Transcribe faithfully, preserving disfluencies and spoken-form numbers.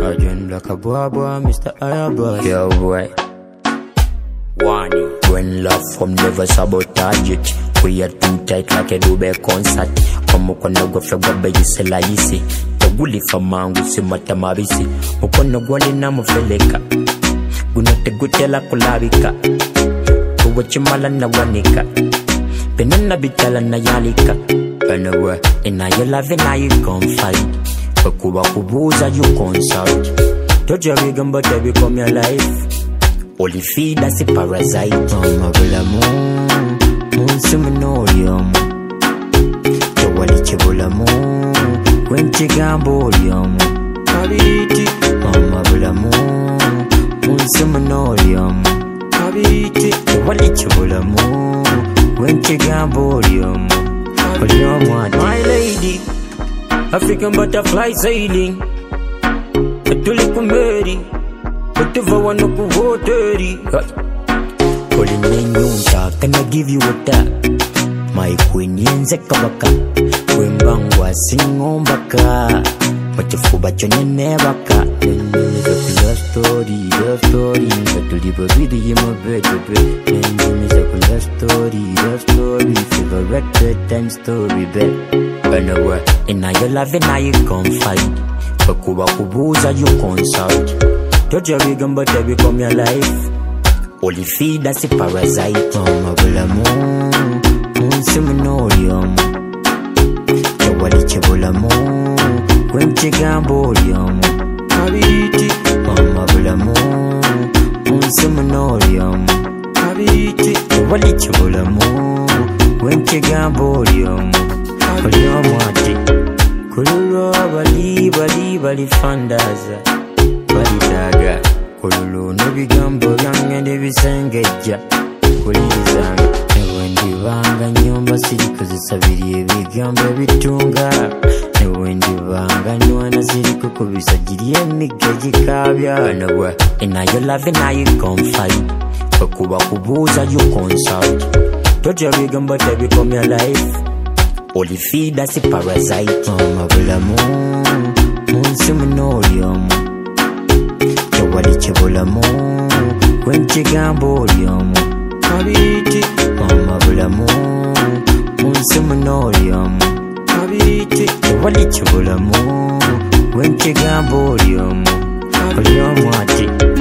Again like a boy boy, Mister Ayaba. Yo boy, warning. When love from never sabotage it. We are too tight like a Dubai concert. Come on, go for Baba Yisela Yisi. The woolly for mango, see Matamabisi. Upon the Gualina Mofeleka. Guna te gutela kulabika. Kuwachimala na wanika. Penana bitala na yalika. Anyway, in a your love and I you confide. Kuba kubuza you consult. Don't you vegan but I become your life. Only feed as a parasite. Mama bula moon, moon seminorium. Jawali chebula moon, kwenche gambolium. Kabiti, mama bula moon, moon seminorium. Kabiti, jawali chebula moon, kwenche gambolium. My lady, African butterfly sailing. Atulikumeri, whatever one of watery. Calling in Yunta, can I give you a tap? My queen yenze kabaka. Wembangwa sing on baka. But the fubacho never cut. Love story, love story. But to live a video in my bed, bed. Love story, love story. Favorite bedtime story, bed. Anyway, in your love and I you confide. Bakuba kubuza you consult. Don't you vegan but I become your life. Only feed as a parasite. Mama bula moon, moon seminorium. Jawali chebula moon, kwenche gambolium. Kabiti, mama bula moon, moon seminorium. Kabiti, jawali chebula moon, kwenche gambolium. Kuliomwati kululu bali bali bali fandaza bali daga kululu nebigambo byange nebisengeja kulizanga newendi banga nyumba siriko zisabiriye ebigambo ebitunga newendi banga nwana siriko kubisagiriye emigeji kabya nawe inayo love nayo confide bakuba kubuza you consult toja bigambo become your life. Only feed as a parasite. Mama bula moon, moon seminorium. Jawali chebula moon, kwenche gambolium. Kabiti, mama bula moon, moon seminorium. Kabiti, jawali chebula moon, kwenche gambolium. Kuliomwati.